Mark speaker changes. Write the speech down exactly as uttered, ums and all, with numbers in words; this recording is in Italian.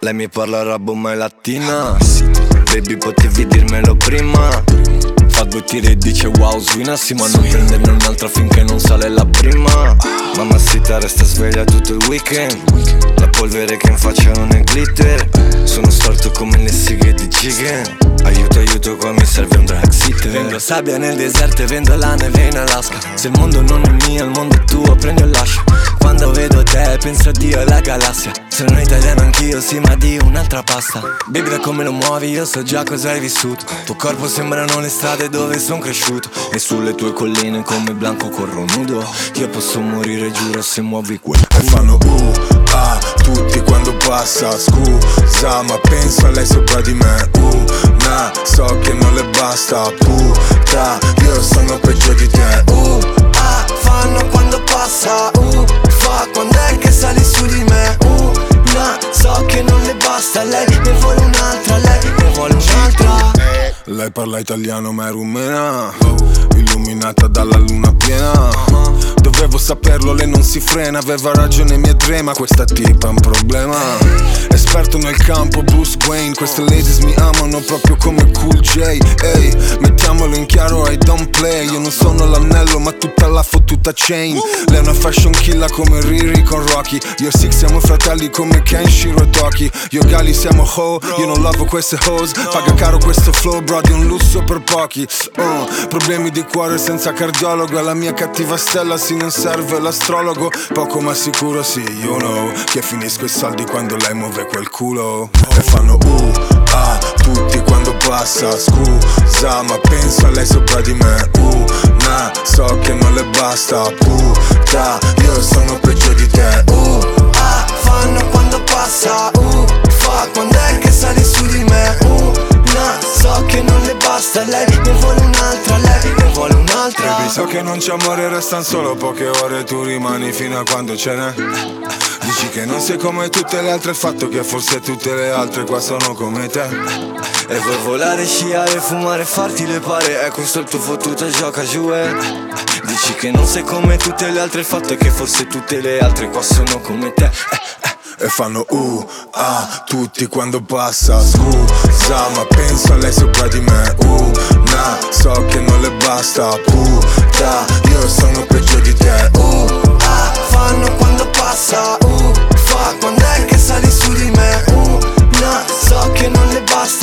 Speaker 1: Lei mi parla arabo ma è latina. Baby potevi dirmelo prima. Fa due tiri e dice wow swina sì, ma non prenderne un'altra finché non sale la prima. Mamacita resta sveglia tutto il weekend. La polvere che in faccia non è glitter. Sono storto come le sighe di Chicken. Aiuto, aiuto, qua mi serve un drag sitter. Vendo sabbia nel deserto e vendo la neve in Alaska. Se il mondo non è mio, il mondo è tuo, prendi o lascia. Quando vedo te penso a Dio e la galassia. Sono italiano anch'io, sì, ma di un'altra pasta. Baby, da come lo muovi io so già cosa hai vissuto. Tuo corpo sembrano le strade dove son cresciuto. E sulle tue colline come Blanco corro nudo. Io posso morire, giuro, se muovi quel culo.
Speaker 2: E fanno uh, ah, tutti quando passa. Scusa, ma penso a lei sopra di me. Uh, nah, so che non le basta. Puta, io sono peggio di te.
Speaker 1: Uh, ah, fanno quando passa. Uh, fa quando è che sali su di me. Uh, nah, so che non le basta. Lei ne vuole un'altra, lei ne vuole un'altra.
Speaker 2: Lei parla italiano ma è rumena, illuminata dalla luna piena. Dovevo saperlo, lei non si frena. Aveva ragione mia trema, questa tipa è un problema. Esperto nel campo, Bruce Wayne. Queste ladies mi amano proprio come Cool J. Ehi, mettiamolo in chiaro, I don't play. Io non sono l'anello ma tutta la fottuta chain. Lei è una fashion killer come Riri con Rocky. Io e Six siamo fratelli come Kenshiro e Toki. Io e Gali siamo ho, io non lavo queste hoes. Paga caro questo flow, bro, di un lusso per pochi. uh, Problemi di cuore senza cardiologo. Alla mia cattiva stella sì, non serve l'astrologo. Poco ma sicuro sì, you know, che finisco i soldi quando lei muove quel culo. E fanno uh, ah, tutti quando passa. Scusa, ma penso a lei sopra di me. Uh, nah, so che non le basta. Puta, io sono peggio di te.
Speaker 1: Uh, ah, fanno quando passa. Uh, fa quando è che sali su di me. Uh, nah, so che non le basta. Lei ne vuole un'altra, lei ne vuole un'altra.
Speaker 2: Baby, so che non c'è amore, restano solo poche ore. Tu rimani fino a quando ce n'è. Dici che non sei come tutte le altre. Il fatto che forse tutte le altre qua sono come te.
Speaker 1: E vuoi volare, sciare, fumare, farti le pare. È questo il tuo fottuto, gioca giù eh. Dici che non sei come tutte le altre. Il fatto è che forse tutte le altre qua sono come te eh, eh.
Speaker 2: E fanno uh, ah, tutti quando passa. Scusa, ma penso a lei sopra di me. Uh, nah, so che non le basta. Puta, io sono peggio di te.
Speaker 1: Uh, ah, fanno quando passa. Uh, fa quando è che sali su di me. Uh, nah, so che non le basta.